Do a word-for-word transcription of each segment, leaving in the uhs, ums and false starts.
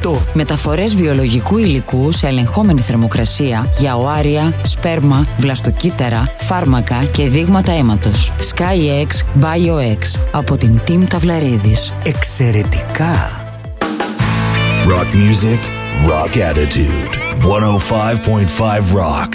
οκτώ. Μεταφορές βιολογικού υλικού σε ελεγχόμενη θερμοκρασία για οάρια, σπέρμα, βλαστοκύτταρα, φάρμακα και δείγματα αίματος. SkyX BioX από την Team Ταυλαρίδης. Εξαιρετικά! Rock music, rock attitude. εκατόν πέντε κόμμα πέντε Rock.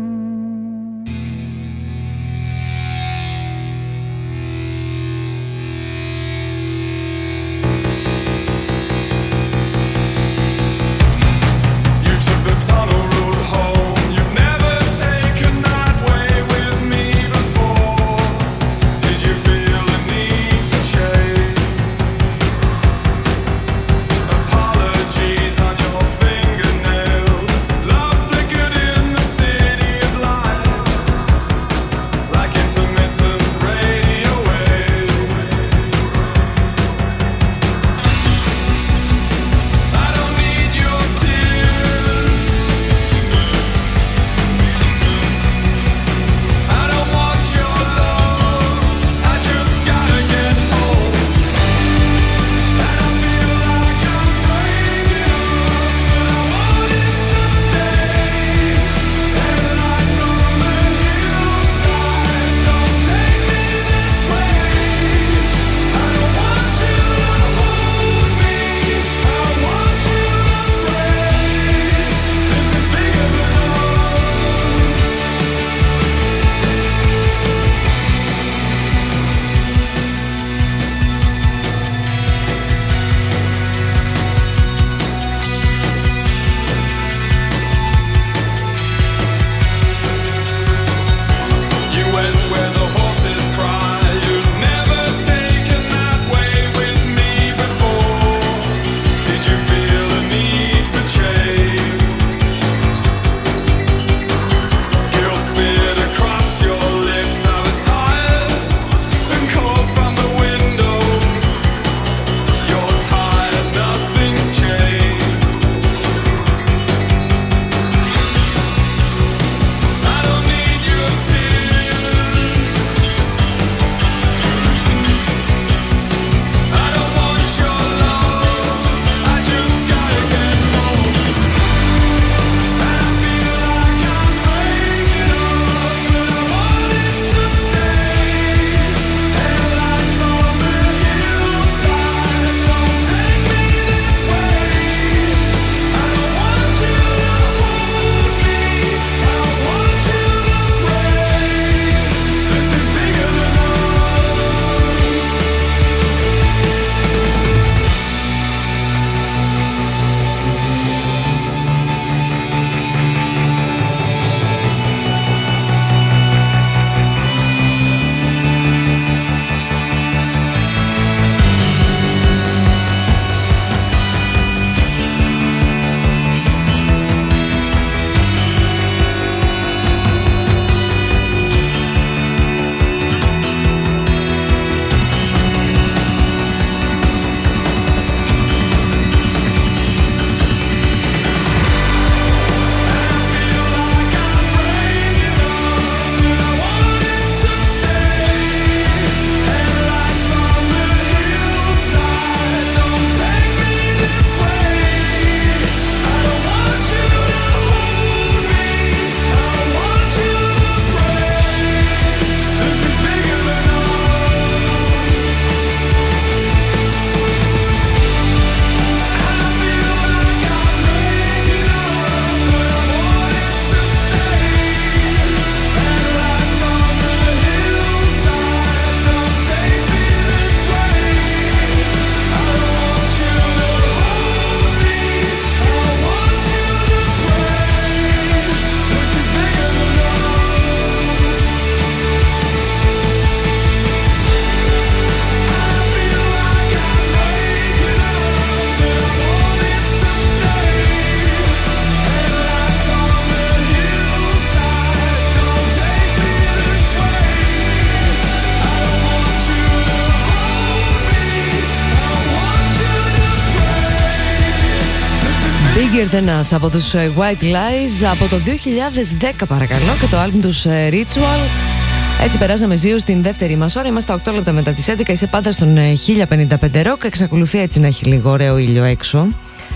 Bigger Than Us από τους White Lies από το δύο χιλιάδες δέκα παρακαλώ και το άλμπουμ τους Ritual. Έτσι περάσαμε ζύο στην δεύτερη μας ώρα. Είμαστε οκτώ λεπτά μετά τις έντεκα. Είσαι πάντα στον χίλια πενήντα πέντε Rock. Εξακολουθεί έτσι να έχει λίγο ωραίο ήλιο έξω.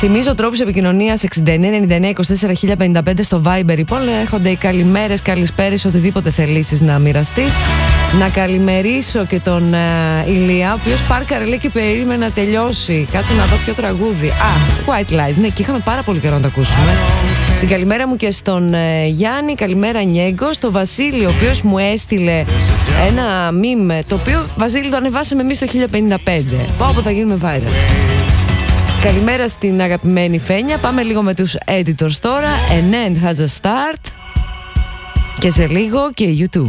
Θυμίζω τρόπους επικοινωνίας εξήντα εννέα ενενήντα εννέα είκοσι τέσσερα χίλια πενήντα πέντε στο Viber. Λοιπόν, έρχονται οι καλημέρες, καλησπέρες, οτιδήποτε θελήσεις να μοιραστείς. Να καλημερίσω και τον uh, Ηλία, ο οποίος πάρκαρε λέει και περίμενε να τελειώσει. Κάτσε να δω ποιο τραγούδι. Α, White Lies. Ναι, και είχαμε πάρα πολύ καιρό να το ακούσουμε. Την καλημέρα μου και στον uh, Γιάννη, καλημέρα Νιέγκο, στο Βασίλη, ο οποίος μου έστειλε ένα meme, το οποίο Βασίλη το ανεβάσαμε εμείς το χίλια πενήντα πέντε. Πάω που θα γίνουμε viral. Καλημέρα στην αγαπημένη Φένια. Πάμε λίγο με τους editors τώρα. An end has a start. Και σε λίγο και YouTube.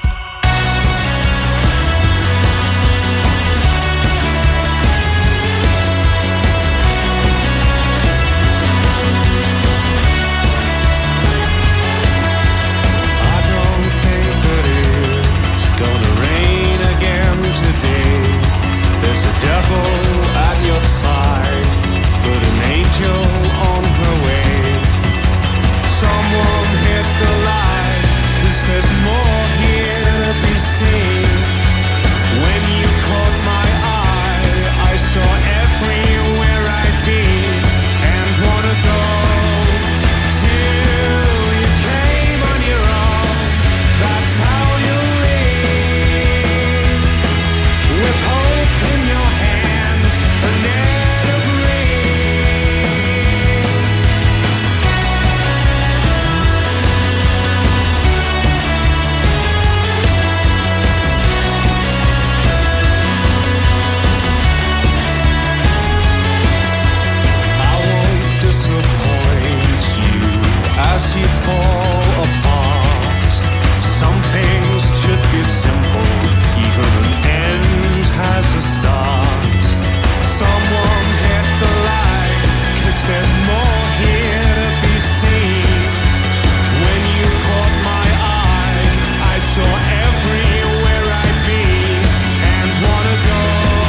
There's a devil at your side, but an angel on her way. Someone hit the light, 'cause there's more here to be seen. When you caught my eye, I saw everywhere I'd been and wanna go till you came on your own. That's how you live, with hope in your hands and never breathe. I won't disappoint you as you fall apart. Some things should be simple, even an end has a start. Someone hit the light, 'cause there's more here to be seen. When you caught my eye, I saw everywhere I'd been and wanna go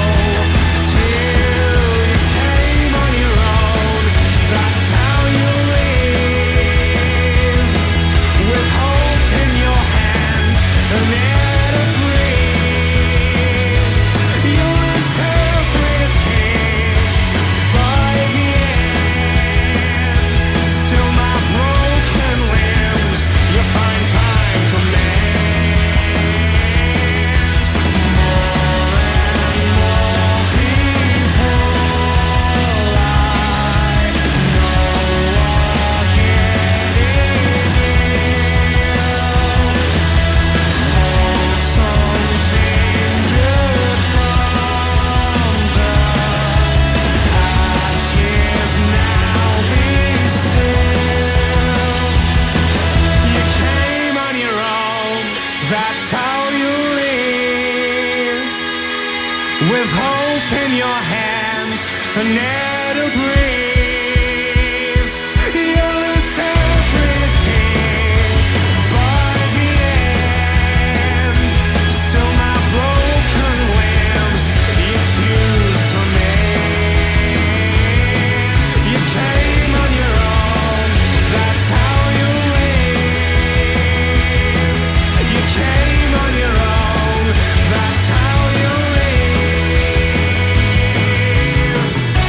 till you came on your own. That's how you live, with hope in your hands and air to breathe. You lose everything by the end. Still my broken limbs, you find time to mend. More and more people I know are getting ill. Hold something good from the ashes now, be still. You came on your own, that's how you live, with hope in your hands and air to breathe. You lose everything by the end. Still my broken limbs, you choose to mend. You came on your own, that's how you live. You came on your own, that's how you live.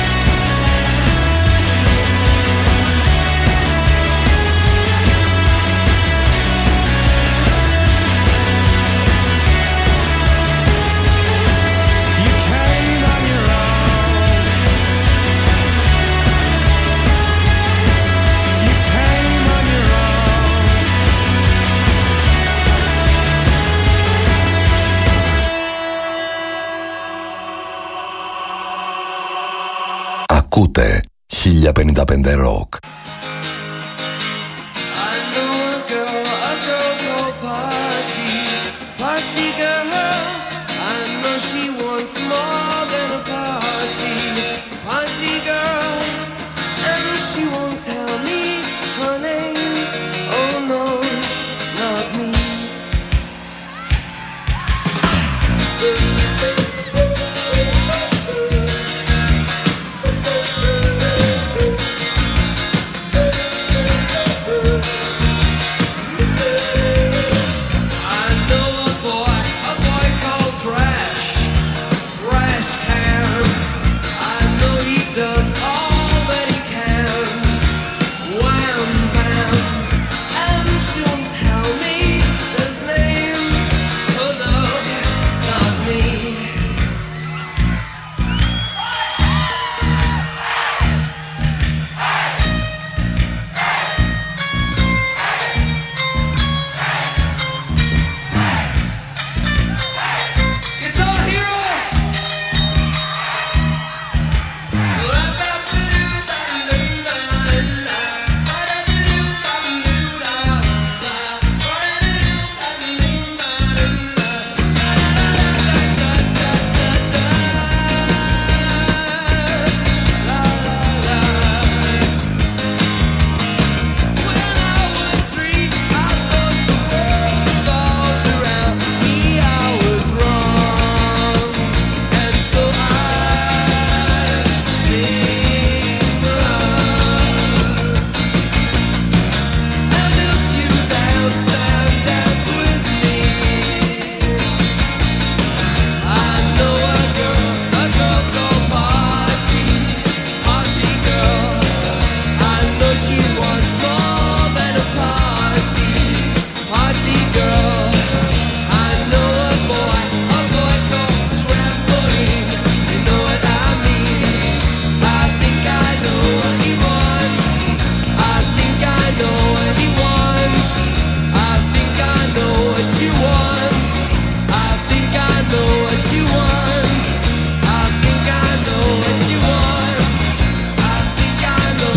You came on your own. You came on your own. Ακούτε χίλια πενήντα πέντε Rock. I know a girl, a girl called Party, Party girl. I know she wants more than a party, Party girl. And she won't tell me her name, oh no, not me. I know a boy, a boy called Trash, Trash Can. I know he does all that he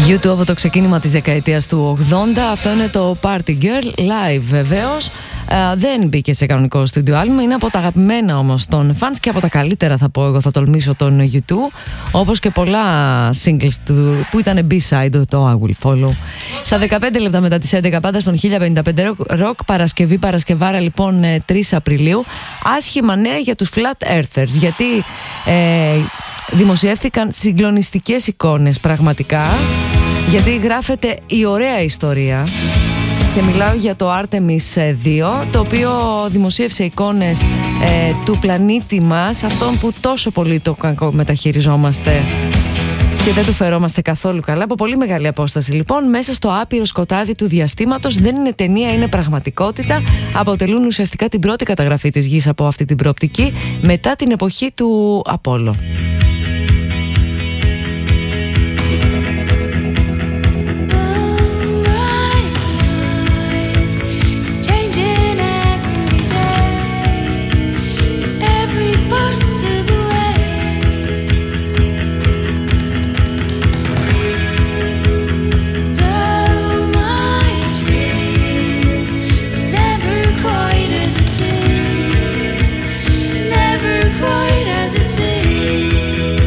γιου τού από το ξεκίνημα της δεκαετίας του ογδόντα. Αυτό είναι το Party Girl live βεβαίως. Uh, δεν μπήκε σε κανονικό στούντιο άλμπουμ. Είναι από τα αγαπημένα όμως των fans και από τα καλύτερα, θα πω εγώ, θα τολμήσω, των γιου τού. Όπως και πολλά singles του που ήταν B-side, το I Will Follow. Στα δεκαπέντε λεπτά μετά τις έντεκα, πάντα στον χίλια πενήντα πέντε Rock, Παρασκευή, Παρασκευάρα λοιπόν τρεις Απριλίου. Άσχημα νέα για τους Flat Earthers, γιατί ε, δημοσιεύθηκαν συγκλονιστικές εικόνες πραγματικά, γιατί γράφεται η ωραία ιστορία. Και μιλάω για το Artemis δύο, το οποίο δημοσίευσε εικόνες ε, του πλανήτη μας, αυτόν που τόσο πολύ το κακό μεταχειριζόμαστε και δεν του φερόμαστε καθόλου καλά. Από πολύ μεγάλη απόσταση λοιπόν, μέσα στο άπειρο σκοτάδι του διαστήματος. Δεν είναι ταινία, είναι πραγματικότητα. Αποτελούν ουσιαστικά την πρώτη καταγραφή της Γης από αυτή την προοπτική μετά την εποχή του Απόλλω. Quite as it seems.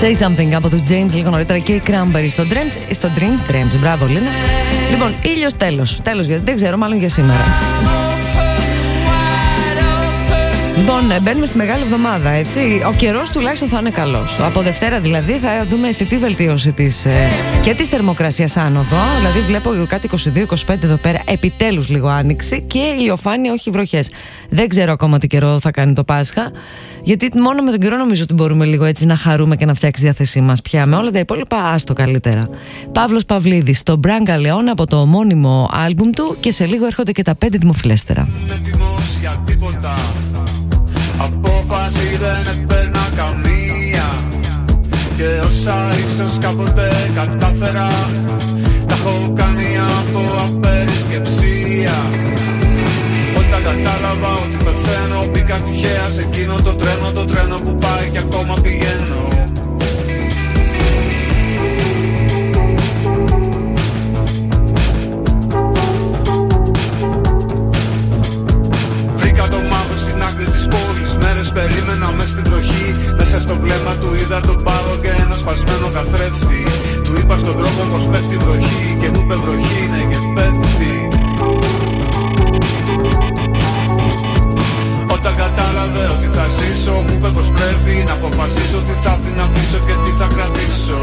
Say Something από τους James λίγο νωρίτερα και οι Cranberries στο Dreams, στο Dreams, Dreams, μπράβο Λίνα. Λοιπόν, ήλιος τέλος, τέλος, δεν ξέρω, μάλλον για σήμερα. Λοιπόν, μπαίνουμε στη μεγάλη εβδομάδα, έτσι. Ο καιρός τουλάχιστον θα είναι καλός. Από Δευτέρα δηλαδή θα δούμε αισθητή βελτίωση της, ε, και της θερμοκρασίας άνοδο. Δηλαδή βλέπω κάτι είκοσι δύο είκοσι πέντε εδώ πέρα, επιτέλους λίγο άνοιξη και ηλιοφάνεια, όχι βροχές. Δεν ξέρω ακόμα τι καιρό θα κάνει το Πάσχα, γιατί μόνο με τον καιρό νομίζω ότι μπορούμε λίγο έτσι να χαρούμε και να φτιάξει τη διάθεσή μας πια. Με όλα τα υπόλοιπα άστο καλύτερα. Παύλος Παυλίδης, το Μπράγκα Λεόν από το ομώνυμο άλμπουμ του, και σε λίγο έρχονται και τα πέντε δημοφιλέστερα. Απόφαση δεν έπαιρνα καμία, και όσα ίσως κάποτε κατάφερα τα έχω κάνει από απερισκεψία. Όταν κατάλαβα ότι πεθαίνω, μπήκα τυχαία σε εκείνο το τρένο, το τρένο που πάει και ακόμα πηγαίνω. Βρήκα το μάγο στην άκρη της πόλης, μέρες περίμενα μες στην τροχή. Μέσα στο βλέμμα του είδα τον πάγο και ένα σπασμένο καθρέφτη. Του είπα στον δρόμο πως πέφτει βροχή και μου είπε βροχή είναι και πέφτει. Όταν κατάλαβε ότι θα ζήσω, μου είπε πως πρέπει να αποφασίσω τι θα άφηνα πίσω και τι θα κρατήσω.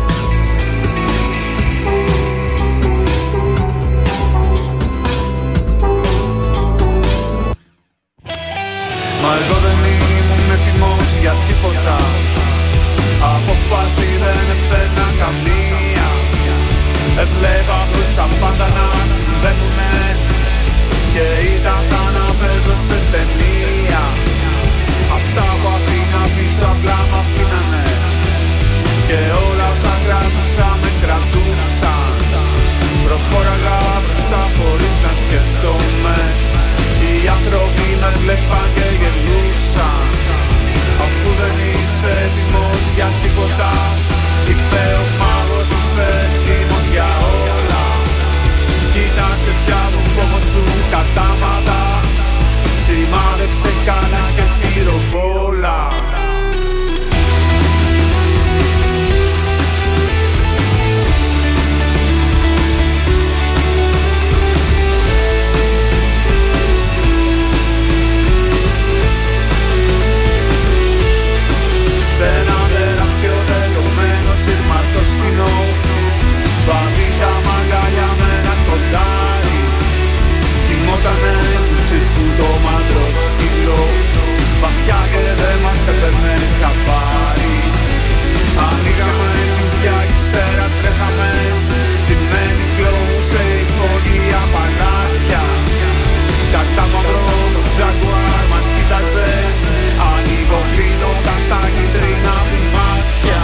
Μα εγώ δεν ήμουν έτοιμος για τίποτα. Απόφαση δεν έπαιρνα καμία. Έβλεπα πως τα πάντα να συμβαίνουνε και ήταν σαν να παίζω σε ταινία. Αυτά που αφήνα πίσω απλά μ' αφήνανε, και όλα όσα κράτουσα με κρατούσαν. Προχώραγα μπροστά χωρίς να σκεφτόμαι. Οι άνθρωποι με βλέπαν και γελούσαν. Αφού δεν είσαι έτοιμος για τίποτα, είπε ο μάγος, είσαι έτοιμος για όλα. Κοίταξε πια το φόβο σου κατάματα, σημάδεψε καλά και πυροβόλα. Σε ένα τεράστιο τελειωμένο σύρματο σκηνό βαδίζα μαγκαλιά με ένα κοντάρι. Κοιμότανε του τσίρκου το μάντρο σκύλο, βαθιά και δεν μας έπαιρνε χαμπάρι. Ανοίγαμε κλειδιά κι ύστερα τρέχαμε, ντυμένοι κλόου σε υπόγεια παλάτια. Κατά μαύρο το τζακουάρ μας κοίταζε, ανοίγω κλείνοντας τα κίτρινα του μάτια.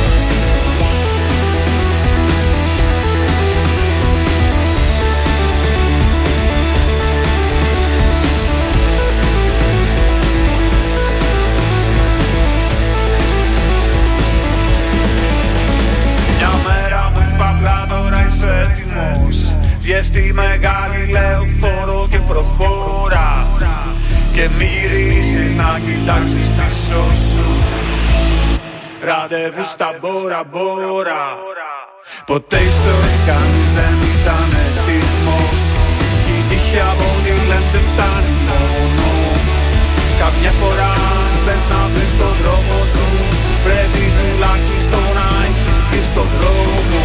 Μια μέρα μου είπα απλά τώρα είσαι έτοιμος, βγες στη μεγάλη λεωφόρο και προχώρα. Και μη γυρίσεις να κοιτάξεις πίσω σου. Ραντεβού στα Μπόρα Μπόρα. Ποτέ ίσως κανείς δεν ήταν έτοιμος, κι η τύχη από ό,τι λέμε φτάνει μόνο. Καμιά φορά θες να βρεις τον δρόμο σου, πρέπει τουλάχιστον να έχεις βγει στον δρόμο.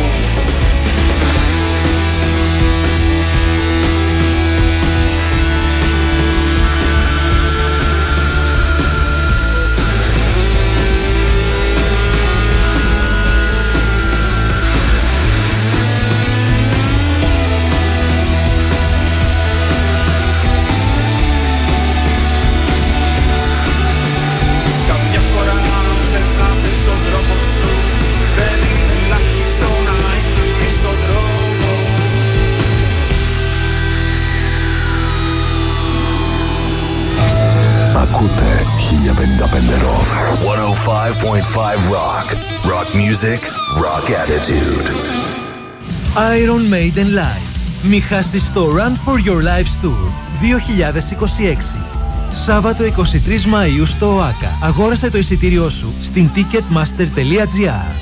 Ακούτε χίλια πενήντα πέντε Rock. εκατόν πέντε κόμμα πέντε Rock. Rock music, rock attitude. Iron Maiden Live. Μη χάσεις το Run for Your Lives Tour δύο χιλιάδες είκοσι έξι. Σάββατο εικοστή τρίτη Μαΐου στο ΟΑΚΑ. Αγόρασε το εισιτήριό σου στην ticketmaster τελεία gr.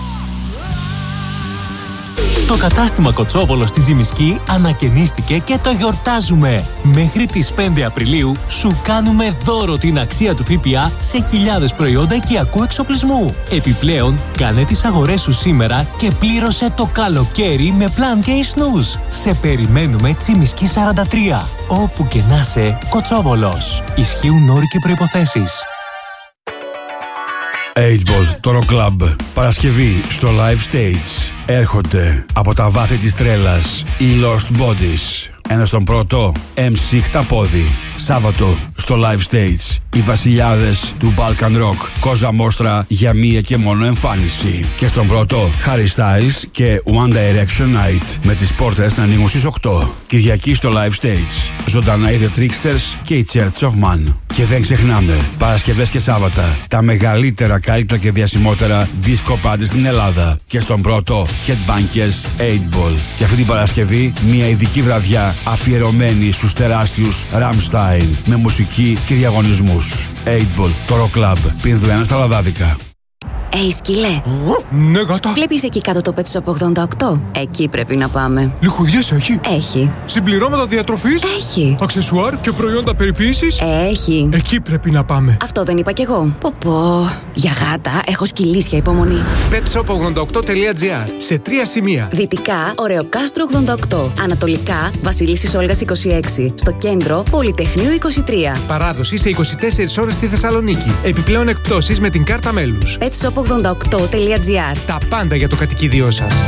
Το κατάστημα Κοτσόβολο στη Τζιμισκή ανακαινίστηκε και το γιορτάζουμε. Μέχρι τις πέντε Απριλίου σου κάνουμε δώρο την αξία του ΦΠΑ σε χιλιάδες προϊόντα οικιακού εξοπλισμού. Επιπλέον, κάνε τις αγορές σου σήμερα και πλήρωσε το καλοκαίρι με Plan K Snooze. Σε περιμένουμε Τζιμισκή σαράντα τρία. Όπου και να σε, Κοτσόβολος. Ισχύουν όροι και προϋποθέσεις. οκτώ Ball, το Rock Club. Παρασκευή στο Live Stage. Έρχονται από τα βάθη της τρέλας οι Lost Bodies. Ένα στον πρώτο, εμ σι Χταπόδη. Σάββατο στο Live Stage οι βασιλιάδες του Balkan Rock. Κόζα Μόστρα για μία και μόνο εμφάνιση. Και στον πρώτο, Harry Styles και One Direction Night. Με τις πόρτες να ανοίγουν στις οκτώ. Κυριακή στο Live Stage. Ζωντανά οι The Tricksters και η Church of Man. Και δεν ξεχνάμε, Παρασκευές και Σάββατα, τα μεγαλύτερα, καλύτερα και διασημότερα disco party στην Ελλάδα. Και στον πρώτο, Headbangers οκτώ Ball. Και αυτή την Παρασκευή, μια ειδική βραδιά αφιερωμένη στους τεράστιους Rammstein με μουσική και διαγωνισμούς. οκτώ Ball, το Rock Club, Πινδουένα στα Λαδάδικα. Ει, σκυλέ. Ναι, γάτα. Βλέπεις εκεί κάτω το Pet Shop ογδόντα οκτώ? Εκεί πρέπει να πάμε. Λιχουδιές έχει? Έχει. Συμπληρώματα διατροφής? Έχει. Αξεσουάρ και προϊόντα περιποίησης? Έχει. Εκεί πρέπει να πάμε. Αυτό δεν είπα κι εγώ. Πω πω. Για γάτα έχω σκυλίσια υπομονή. πετ σοπ ογδόντα οκτώ τελεία τζι άρ. Σε τρία σημεία. Δυτικά, Ωρεοκάστρο ογδόντα οκτώ. Ανατολικά, Βασιλίσσης Όλγας είκοσι έξι. Στο κέντρο, Πολυτεχνείου είκοσι τρία. Παράδοση σε είκοσι τέσσερις ώρες στη Θεσσαλονίκη. Επιπλέον εκπτώσεις με την κάρτα μέλους. πετ σοπ ογδόντα οκτώ τελεία τζι άρ. Τα πάντα για το κατοικίδιό σας.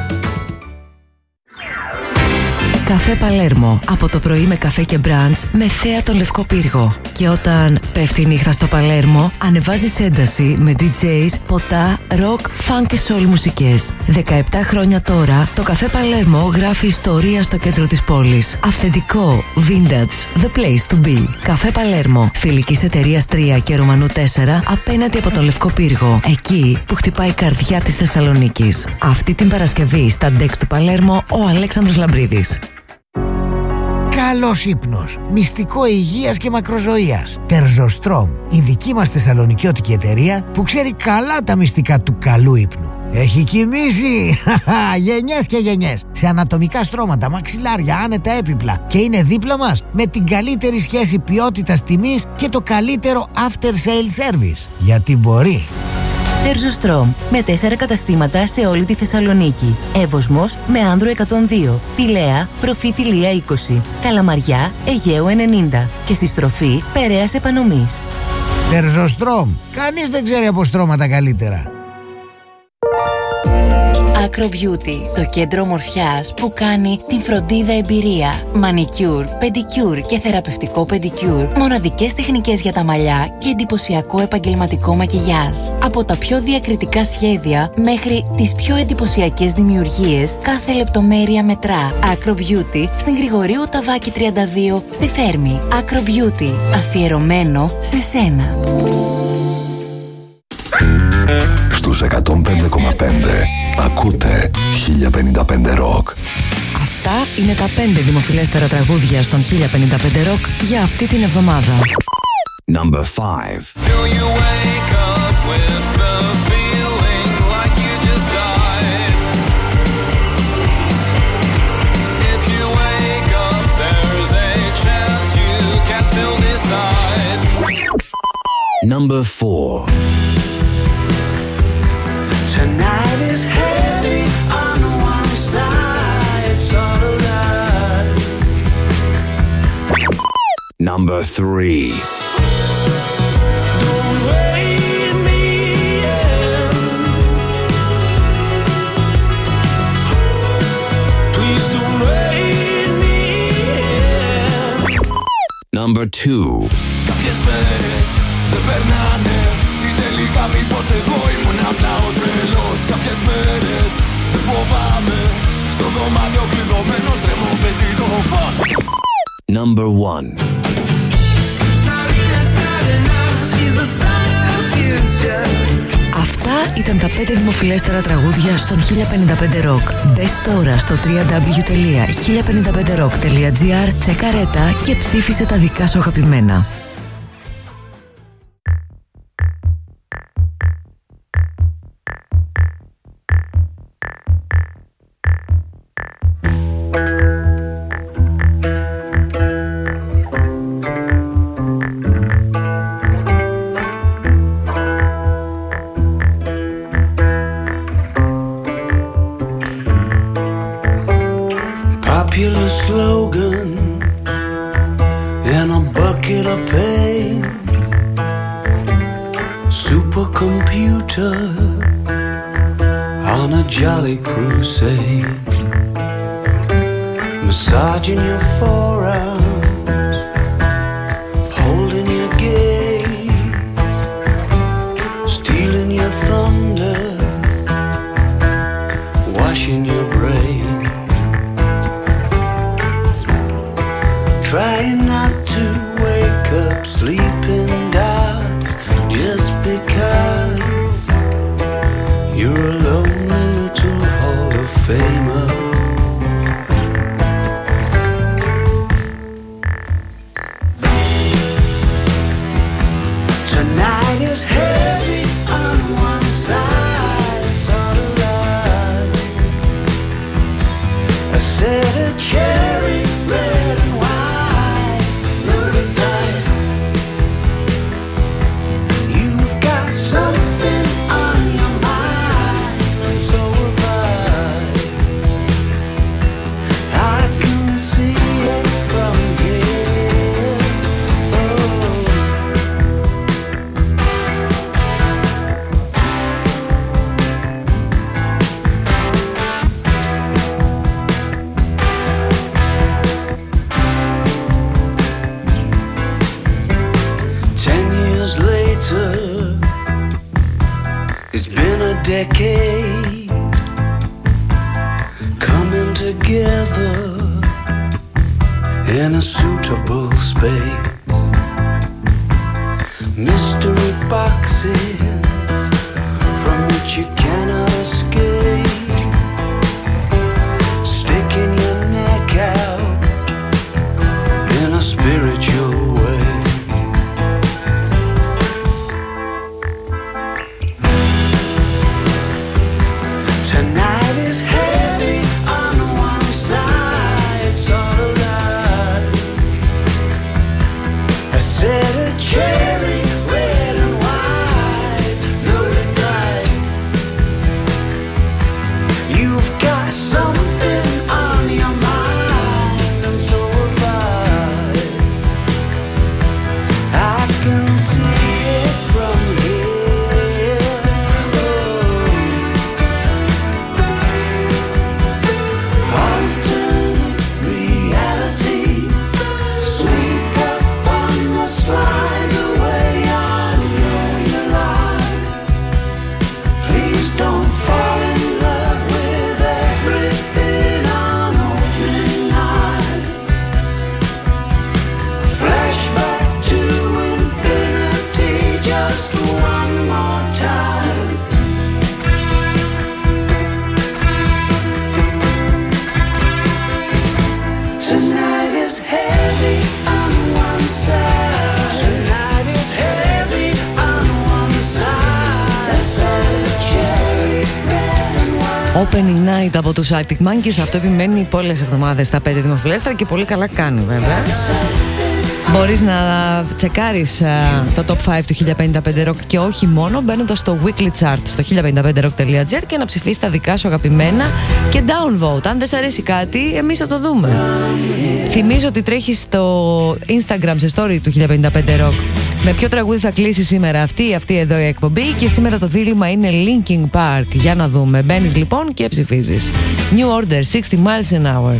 Καφέ Παλέρμο. Από το πρωί με καφέ και μπραντς με θέα τον Λευκό Πύργο. Και όταν πέφτει η νύχτα στο Παλέρμο, ανεβάζεις ένταση με ντι τζέις, ποτά, ροκ, φανκ και σολ μουσικές. δεκαεπτά χρόνια τώρα, το Καφέ Παλέρμο γράφει ιστορία στο κέντρο της πόλης. Αυθεντικό, vintage, the place to be. Καφέ Παλέρμο. Φιλικής εταιρείας τρία και Ρωμανού τέσσερα απέναντι από τον Λευκό Πύργο. Εκεί που χτυπάει η καρδιά της Θεσσαλονίκης. Αυτή την Παρασκευή στα ντεξ του Παλέρμο ο Αλέξανδρος Λαμπρίδης. Καλός ύπνος, μυστικό υγείας και μακροζωίας. Τερζοστρόμ, η δική μας θεσσαλονικιώτικη εταιρεία που ξέρει καλά τα μυστικά του καλού ύπνου. Έχει κοιμήσει γενιές και γενιές σε ανατομικά στρώματα, μαξιλάρια, άνετα έπιπλα και είναι δίπλα μας με την καλύτερη σχέση ποιότητας τιμής και το καλύτερο after sale service. Γιατί μπορεί. Τερζοστρόμ, με τέσσερα καταστήματα σε όλη τη Θεσσαλονίκη. Εύωσμος με Άνδρο εκατόν δύο, Πηλαία, Προφήτη Λία είκοσι, Καλαμαριά, Αιγαίου ενενήντα και στη στροφή Περαίας Επανομής. Τερζοστρόμ, κανείς δεν ξέρει από στρώματα καλύτερα. Acro Beauty, το κέντρο ομορφιάς που κάνει την φροντίδα εμπειρία. Μανικιούρ, πεντικιούρ και θεραπευτικό πεντικιούρ. Μοναδικές τεχνικές για τα μαλλιά και εντυπωσιακό επαγγελματικό μακιγιάζ. Από τα πιο διακριτικά σχέδια μέχρι τις πιο εντυπωσιακές δημιουργίες, κάθε λεπτομέρεια μετρά. Acro Beauty στην Γρηγορίου Ταβάκη τριάντα δύο στη Θέρμη. Acro Beauty, αφιερωμένο σε σένα. Στους εκατόν πέντε κόμμα πέντε ακούτε χίλια πενήντα πέντε Rock. Αυτά είναι τα πέντε δημοφιλέστερα τραγούδια στον χίλια πενήντα πέντε Rock για αυτή την εβδομάδα. Number five. Number four. Tonight is heavy on one side, it's all a lie. Number three. Don't wait me in. Please don't wait me in. Number two. Κάποιες μέρες δεν περνάνε ή τελικά μήπως εγώ ήμουν απλά ο τρελός. Κάποιες μέρες με φοβάμαι στο δωμάτιο κλειδωμένος τρέμω παίζει το φως. Number one. Αυτά ήταν τα πέντε δημοφιλέστερα τραγούδια στον χίλια πενήντα πέντε Rock. Μπες τώρα στο double-u double-u double-u τελεία χίλια πενήντα πέντε rock τελεία τζι άρ, τσεκάρε τα και ψήφισε τα δικά σου αγαπημένα. a computer on a jolly crusade, massaging your forearms, holding your gaze, stealing your thunder, washing your brain, trying not to wake up sleeping dogs just because you're a lonely little Hall of Famer. Tonight is heavy on one side, it's all alive. I said a cherry red and white, loaded dice. You've got something on your mind, and so have I. I can see it from here. Oh. Ten years later, it's been a decade, coming together in a suitable space. Mystery boxes from which you cannot escape, sticking your neck out in a spiritual way. Tonight is heavy on one side, it's all alive. I said a cherry red and white, loaded dice. You've got something on your mind, and so have I. I can see it from here. Oh. Alternate reality, sneak up on the slide away, I know you lie. Please don't fall in love with everything on opening night. Flashback to infinity, just one more time. Tonight is heavy on one side. Tonight is heavy on one side. I said a cherry red and white. Opening night από τους Arctic Monkeys. Αυτό επιμένει πολλές εβδομάδες στα πέντε δημοφιλέστερα και πολύ καλά κάνει βέβαια. Μπορείς να τσεκάρεις uh, το Top πέντε του χίλια πενήντα πέντε Rock και όχι μόνο μπαίνοντας στο Weekly Chart στο χίλια πενήντα πέντε rock τελεία τζι άρ και να ψηφίσεις τα δικά σου αγαπημένα και downvote. Αν δεν σ' αρέσει κάτι, εμείς θα το δούμε. Θυμίζω ότι τρέχει στο Instagram σε story του χίλια πενήντα πέντε Rock με ποιο τραγούδι θα κλείσει σήμερα αυτή, αυτή εδώ η εκπομπή και σήμερα το δίλημμα είναι Linkin Park. Για να δούμε. Μπαίνεις λοιπόν και ψηφίζεις. New Order, sixty miles an hour.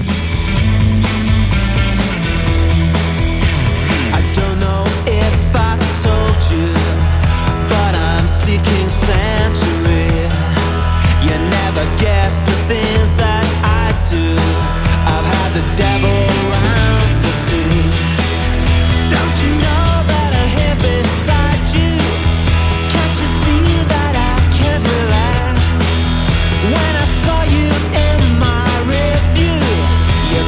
Seeking sanctuary, you never guess the things that I do. I've had the devil around for two. Don't you know that I'm here beside you? Can't you see that I can't relax? When I saw you in my review, you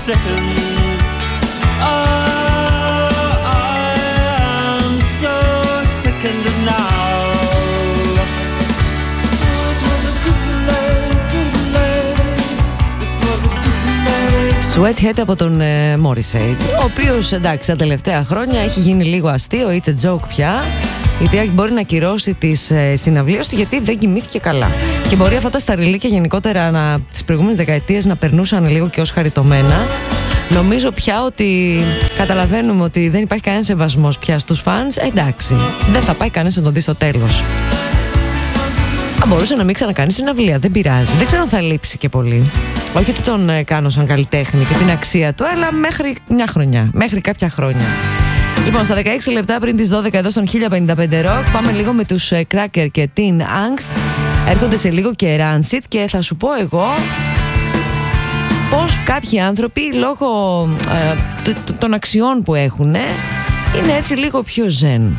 second. Oh, I am so sickened now. Sweathead από τον ε, Morrissey, ο οποίος εντάξει τα τελευταία χρόνια έχει γίνει λίγο αστείο, it's a joke πια, γιατί μπορεί να ακυρώσει τις ε, συναυλίες του γιατί δεν κοιμήθηκε καλά. Και μπορεί αυτά τα σταριλίκια γενικότερα να, τις προηγούμενες δεκαετίες να περνούσαν λίγο και ως χαριτωμένα. Νομίζω πια ότι καταλαβαίνουμε ότι δεν υπάρχει κανένα σεβασμός πια στους φανς. Εντάξει, δεν θα πάει κανένας να τον δει στο τέλος. Θα μπορούσε να μην ξανακάνει συναυλία, δεν πειράζει. Δεν ξέρω αν θα λείψει και πολύ. Όχι ότι τον ε, κάνω σαν καλλιτέχνη και την αξία του, αλλά μέχρι μια χρονιά, μέχρι κάποια χρόνια. Λοιπόν, στα δεκαέξι λεπτά πριν τις δώδεκα εδώ στον χίλια πενήντα πέντε Rock, πάμε λίγο με τους ε, Cracker και Teen Angst. Έρχονται σε λίγο και Rancid και θα σου πω εγώ πως κάποιοι άνθρωποι λόγω ε, τ, τ, των αξιών που έχουν ε, είναι έτσι λίγο πιο zen.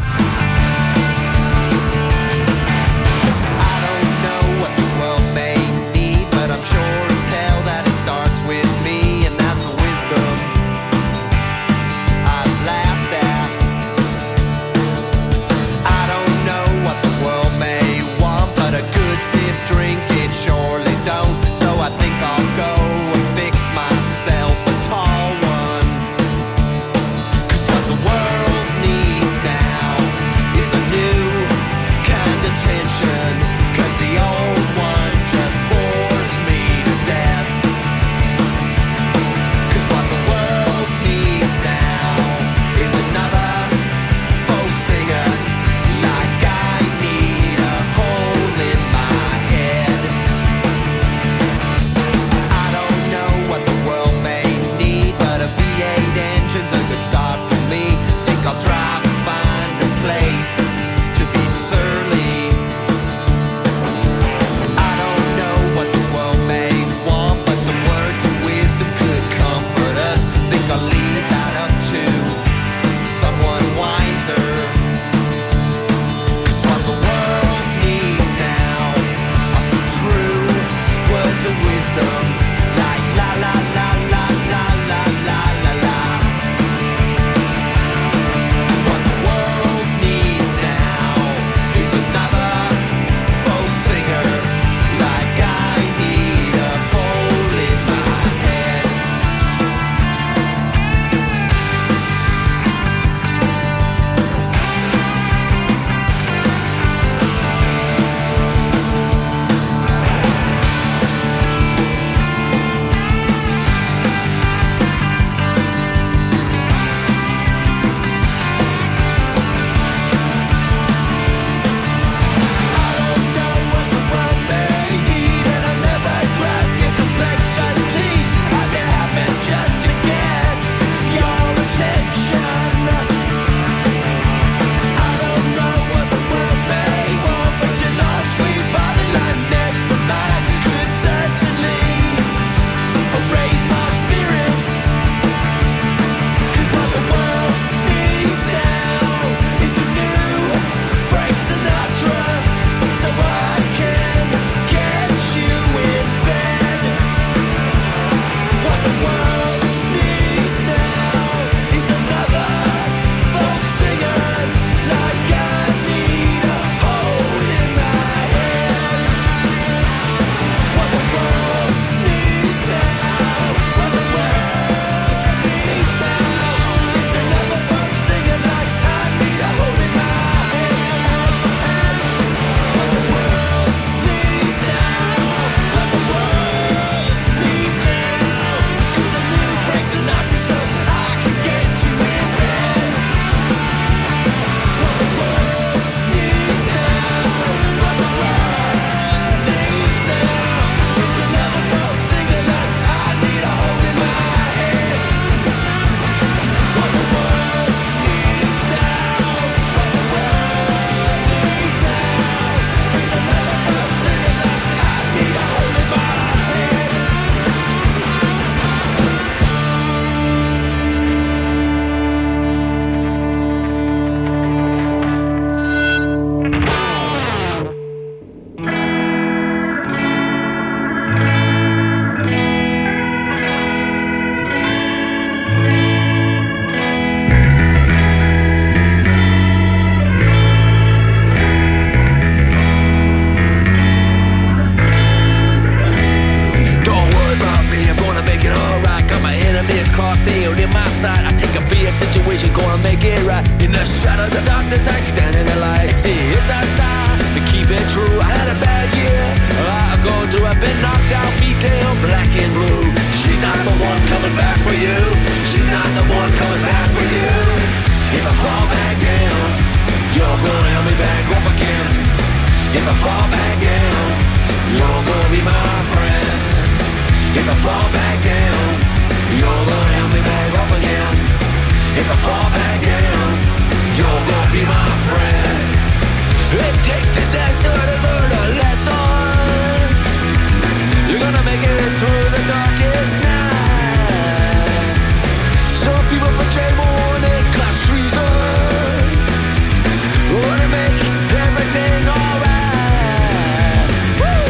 sight. I take a beer situation, gonna make it right. In the shadows of darkness, I stand in the light. See, it's our style to keep it true. I had a bad year, I go through. I've been knocked out, beat down, black and blue. She's not the one coming back for you. She's not the one coming back for you. If I fall back down, you're gonna help me back up again. If I fall back down, you're gonna be my friend. If I fall back down, you're gonna help me back up again. If I fall back down, you're gonna be my friend. It takes disaster to learn a lesson. You're gonna make it through the darkest night. Some people betray more than class treason. Wanna make everything alright. Woo!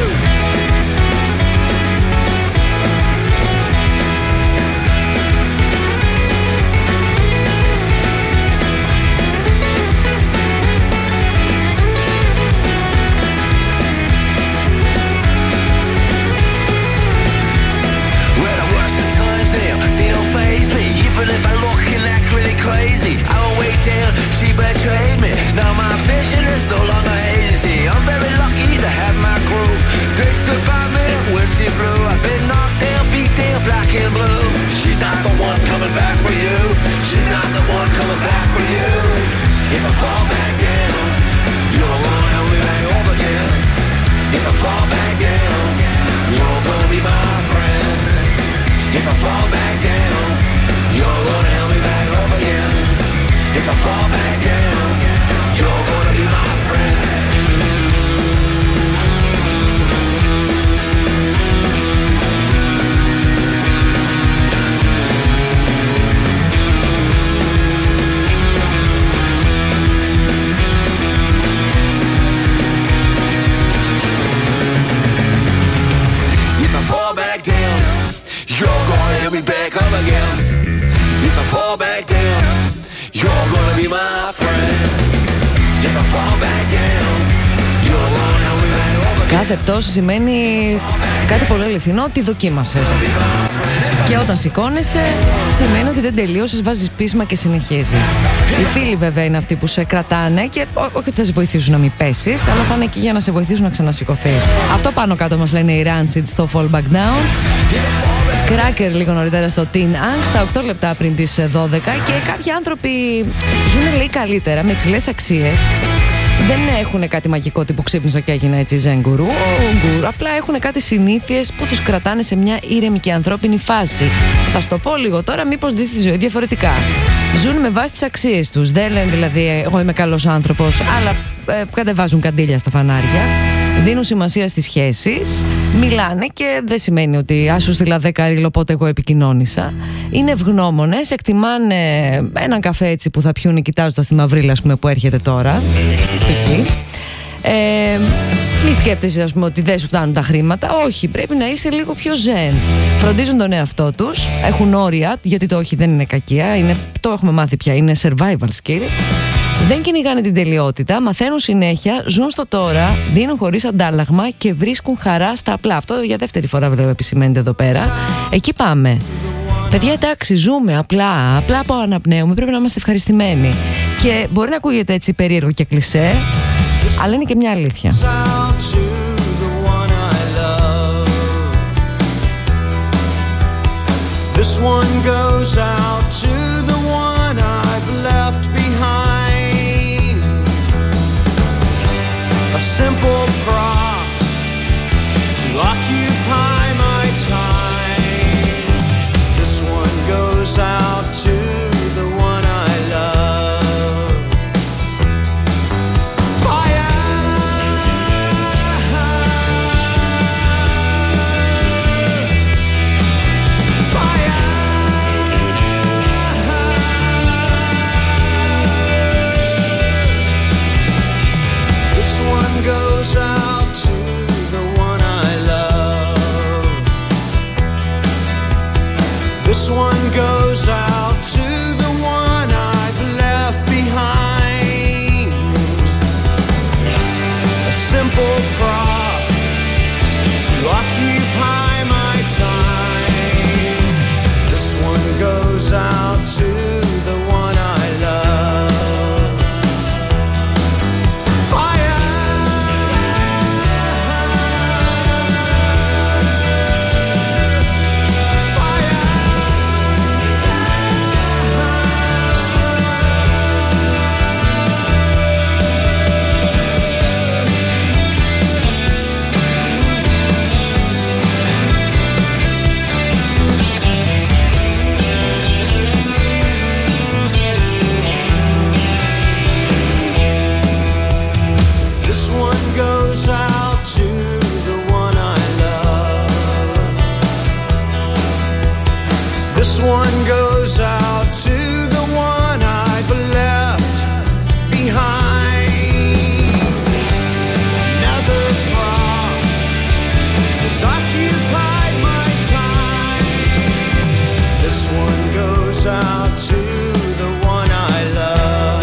They don't faze me, even if I look and act really crazy. I won't wait till she betrayed me. Now my vision is no longer hazy. I'm very lucky to have my crew. They stood by me when she flew. I've been knocked down, beat down, black and blue. She's not the one coming back for you. She's not the one coming back for you. If I fall back down, you're gonna help me back up again. If I fall back down, you're gonna be my friend. If I fall back down, you're gonna help me back up again. If I fall back down, you're gonna be my friend. If I fall back down, you're gonna help me back up again. If I fall back down, you're gonna be my friend. If I fall back down, you're gonna help me back up again. Κάθε πτώση σημαίνει κάτι πολύ αληθινό, ότι δοκίμασες. Και όταν σηκώνεσαι, σημαίνει ότι δεν τελείωσες, βάζεις πείσμα και συνεχίζει. Οι φίλοι βέβαια είναι αυτοί που σε κρατάνε και όχι ότι θα σε βοηθήσουν να μην πέσεις, αλλά θα είναι εκεί για να σε βοηθήσουν να ξανασηκωθείς. Αυτό πάνω κάτω μας λένε οι Rancid στο Fall Back Down. Cracker λίγο νωρίτερα στο Teen Angst, στα οκτώ λεπτά πριν τις δώδεκα. Και κάποιοι άνθρωποι ζουν λέει καλύτερα, με υψηλές αξίες. Δεν έχουν κάτι μαγικό τύπου ξύπνησα και έγινα έτσι ζεν γκουρού, γκουρού. Απλά έχουν κάτι συνήθειες που τους κρατάνε σε μια ήρεμη και ανθρώπινη φάση. Θα σου το πω λίγο τώρα, μήπως δεις τη ζωή διαφορετικά. Ζουν με βάση τις αξίες τους. Δεν λένε δηλαδή εγώ είμαι καλός άνθρωπος, αλλά ε, κατεβάζουν καντήλια στα φανάρια. Δίνουν σημασία στις σχέσεις, μιλάνε και δεν σημαίνει ότι ας σου στείλα δέκα ρίλο πότε εγώ επικοινώνησα. Είναι ευγνώμονες, εκτιμάνε έναν καφέ έτσι που θα πιούνε κοιτάζοντας τη μαυρίλα ας πούμε, που έρχεται τώρα. Ε, μη σκέφτεσαι ας πούμε, ότι δεν σου φτάνουν τα χρήματα. Όχι, πρέπει να είσαι λίγο πιο ζεν. Φροντίζουν τον εαυτό τους, έχουν όρια, γιατί το όχι δεν είναι κακία, είναι, το έχουμε μάθει πια, είναι survival skill. Δεν κυνηγάνε την τελειότητα, μαθαίνουν συνέχεια, ζουν στο τώρα, δίνουν χωρίς αντάλλαγμα και βρίσκουν χαρά στα απλά. Αυτό για δεύτερη φορά βέβαια επισημαίνεται εδώ πέρα. Εκεί πάμε. Παιδιά, εντάξει, ζούμε απλά, απλά από αναπνέουμε, πρέπει να είμαστε ευχαριστημένοι. Και μπορεί να ακούγεται έτσι περίεργο και κλισέ, αλλά είναι και μια αλήθεια. This one goes out to the one I've left behind. A simple prop to occupy my time. This one goes out to the one I love. Fire! Fire! This one goes out to the one I love. This one goes out to the one I've left behind. A simple prop to occupy my time. This one goes goes out to the one I love. This one goes out to the one I've left behind. Another thought has occupied my time. This one goes out to the one I love.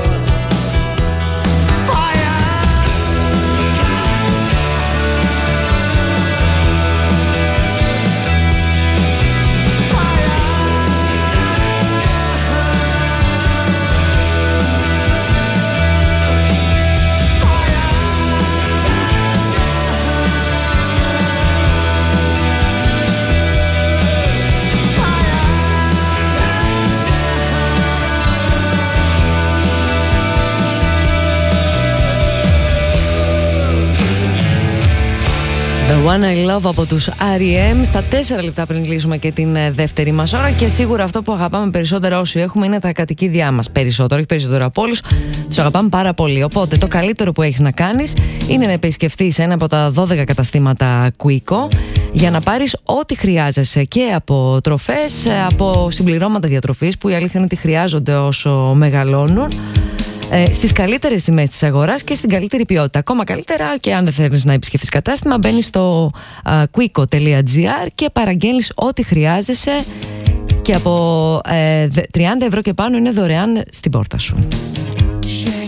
The One I Love από τους αρ ι εμ στα τέσσερα λεπτά πριν κλείσουμε και την δεύτερη μας ώρα. Και σίγουρα αυτό που αγαπάμε περισσότερο όσοι έχουμε είναι τα κατοικίδια μας. Περισσότερο, όχι περισσότερο από όλους. Τους αγαπάμε πάρα πολύ. Οπότε το καλύτερο που έχεις να κάνεις είναι να επισκεφτείς ένα από τα δώδεκα καταστήματα Quico για να πάρεις ό,τι χρειάζεσαι και από τροφές, από συμπληρώματα διατροφής που η αλήθεια είναι ότι χρειάζονται όσο μεγαλώνουν. Στις καλύτερες τιμές της αγοράς και στην καλύτερη ποιότητα. Ακόμα καλύτερα, και αν δεν θέλεις να επισκεφθείς κατάστημα, μπαίνεις στο uh, quico τελεία gr και παραγγέλνεις ό,τι χρειάζεσαι και από uh, τριάντα ευρώ και πάνω είναι δωρεάν στην πόρτα σου.